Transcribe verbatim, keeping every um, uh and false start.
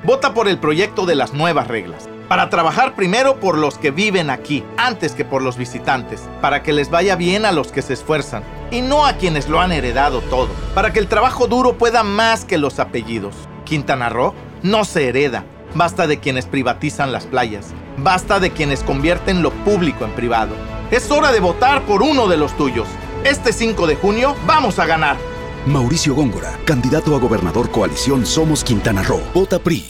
Vota por el proyecto de las nuevas reglas, para trabajar primero por los que viven aquí, antes que por los visitantes, para que les vaya bien a los que se esfuerzan, y no a quienes lo han heredado todo, para que el trabajo duro pueda más que los apellidos. Quintana Roo no se hereda. Basta de quienes privatizan las playas. Basta de quienes convierten lo público en privado. Es hora de votar por uno de los tuyos. Este cinco de junio vamos a ganar. Mauricio Góngora, candidato a gobernador coalición Somos Quintana Roo. Vota P R I.